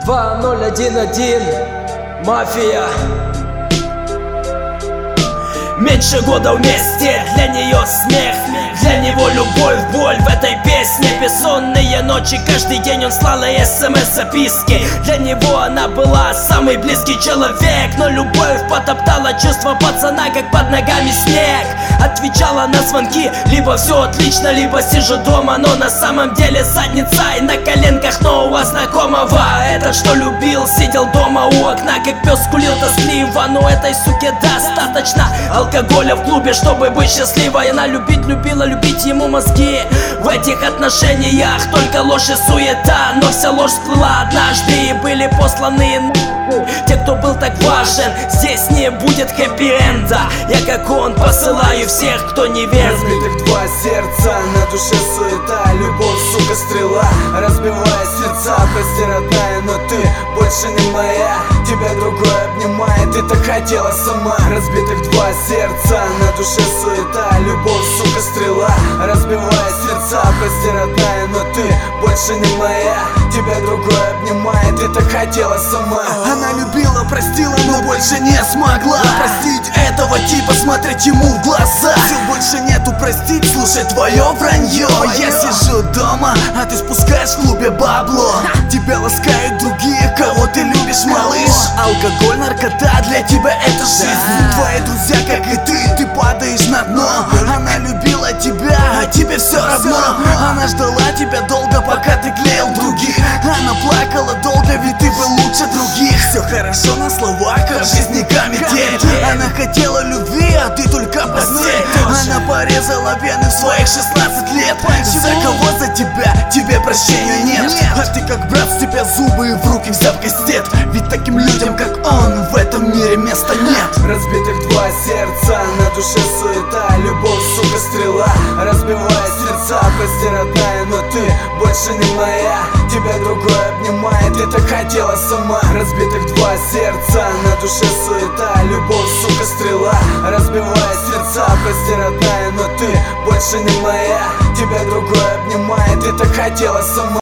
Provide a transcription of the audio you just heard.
2011 Мафия. Меньше года вместе, для нее смех, для него любовь, боль в этой песне. Бессонные ночи, каждый день он слал ей смс-записки. Для него она была самый близкий человек, но любовь потоптала чувства пацана, как под ногами снег. Отвечала на звонки, либо все отлично, либо сижу дома, но на самом деле задница и на коленках нового знакомого. Этот, что любил, сидел дома у окна, как пес скулил тоскливо, но этой суке достаточно алкоголя в клубе, чтобы быть счастливой. Она любила любить ему мозги. В этих отношениях только ложь и суета, но вся ложь всплыла однажды и были посланы те, кто был так важен. Здесь не будет хэппи-энда. Я, как он, посылаю всех, кто не верит. Разбитых два сердца, на душе суета, любовь, сука, стрела, разбивая сердца. Прости, родная, но ты больше не моя. Тебя другой обнимает, ты так хотела сама. Разбитых два сердца, на душе суета, любовь, сука, стрела, разбивая сердца. Прости, родная, но ты больше не моя. Тебя другой обнимает, ты так хотела сама. Она любила, простила, но больше не смогла простить этого типа, смотреть ему в глаза. Сил больше нету простить, слушай твое вранье. Я сижу дома, а ты спускаешь в клубе бабло. Тебя ласкают другие, кого ты любишь, малыш. Алкоголь, наркота, для тебя это жизнь. Твои друзья, как и ты падаешь на дно. Она любила тебя, а тебе все равно. Она ждала тебя долго, пока ты клеил других. Она плакала долго, ведь ты был лучше других. Все хорошо на словах, а в жизни камедь. Она хотела любви, а ты только постель. Она порезала вены в своих 16 лет. За кого? За тебя, тебе прощения нет. А ты как брат, с тебя зубы в руки взяв кастет. Ведь таким людям, как он, в этом мире места нет. Разбитых два сердца, на душе суета, любовь, сука, стрела, разбивая сердца. Прости, родная, но ты больше не моя. Тебя другой обнимает, ты так хотела сама. Разбитых два сердца, на душе суета, любовь, сука, стрела, разбивая сердца. Прости, родная, но ты больше не моя. Тебя другой обнимает, ты так хотела сама.